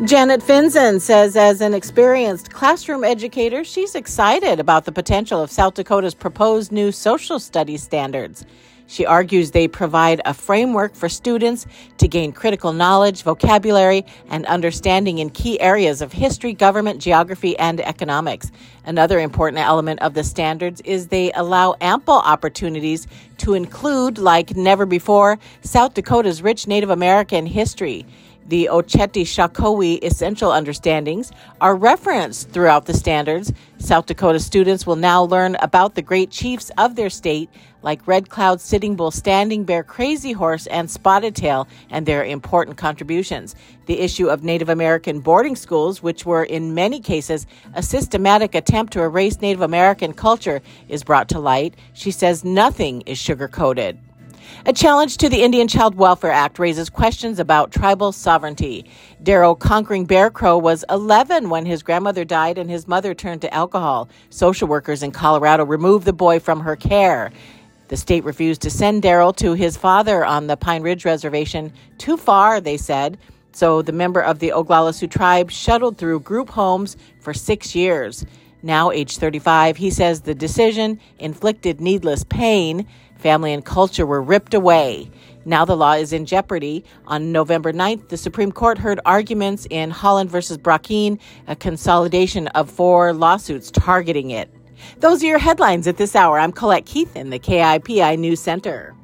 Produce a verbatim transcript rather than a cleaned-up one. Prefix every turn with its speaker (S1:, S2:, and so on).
S1: Janet Finzen says as an experienced classroom educator, she's excited about the potential of South Dakota's proposed new social studies standards. She argues they provide a framework for students to gain critical knowledge, vocabulary, and understanding in key areas of history, government, geography, and economics. Another important element of the standards is they allow ample opportunities to include, like never before, South Dakota's rich Native American history. The Oceti Sakowin essential understandings are referenced throughout the standards. South Dakota students will now learn about the great chiefs of their state, like Red Cloud, Sitting Bull, Standing Bear, Crazy Horse, and Spotted Tail, and their important contributions. The issue of Native American boarding schools, which were in many cases a systematic attempt to erase Native American culture, is brought to light. She says nothing is sugar-coated. A challenge to the Indian Child Welfare Act raises questions about tribal sovereignty. Darryl Conquering Bear Crow was eleven when his grandmother died and his mother turned to alcohol. Social workers in Colorado removed the boy from her care. The state refused to send Darryl to his father on the Pine Ridge Reservation. Too far, they said. So the member of the Oglala Sioux tribe shuttled through group homes for six years. Now, age thirty-five, he says the decision inflicted needless pain. Family and culture were ripped away. Now the law is in jeopardy. On November ninth, the Supreme Court heard arguments in Holland versus Brackeen, a consolidation of four lawsuits targeting it. Those are your headlines at this hour. I'm Colette Keith in the K I P I News Center.